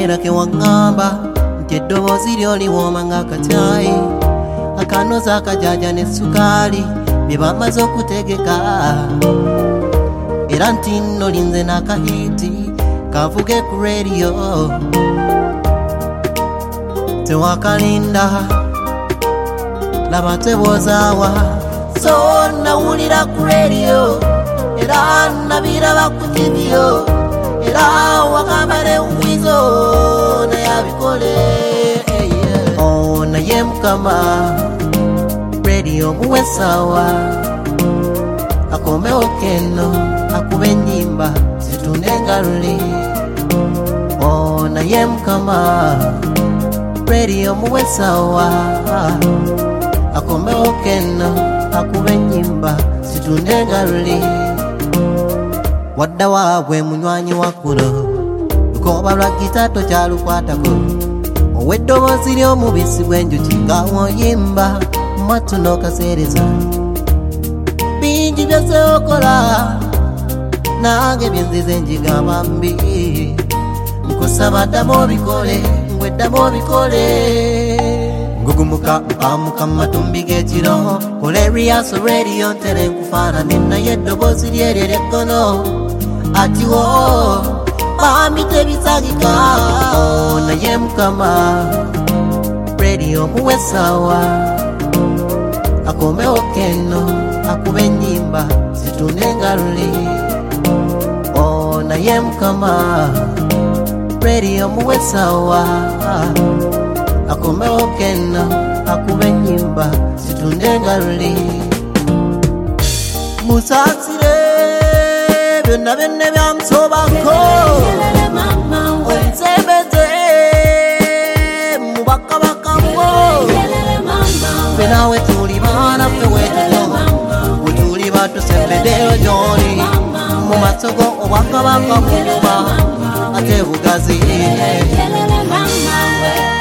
era ke wangamba nti eddoboozi ly'oliwooma ng'akatyayi akanoza akajaja n'essukaali bye bamaze okutegeka era nti nno linze n'akahiiti kavuge ku radio tewakalinda laba tebozaawa so nawulira ku radio era nabiraba ku tiviyo era wagamba ne wizo naye abikole naye mukama radio muwesawa akomewo keno akube ennyimba zitune engaluli naye mukama radio muwesawa akomewo keno akube ennyimba zitune engaluli wadda waabwe munywanyi wakulo lukoba lwa gita tokyalukwatako ow'eddoboozi ly'omubisi gw'enjuki nga woyimba mwattu n'okaseereza bingi byose okola nange byenzize njigamba mbi nkusaba ddamu obikole ngwe ddamu obikole ngugumuka mpamuka matumbi g'ekiro kola eriyaso radio ntere nkufaanane naye eddoboozi lyeryo ery'eggono atiwo bambi tebisagika naye mukama radio muwesawa akomewo keno akube ennyimba zitune engaluli naye mukama radio muwesawa akomewo keno akube ennyimba zitune engaluli musaasire byonna byonna byamusobako onsembeze mu bakabakabo ffe naawe tuli baana ffe wetuno bwe tuli batusembeddeyo gy'oli mu masogo obwakabaka buba ate bugazi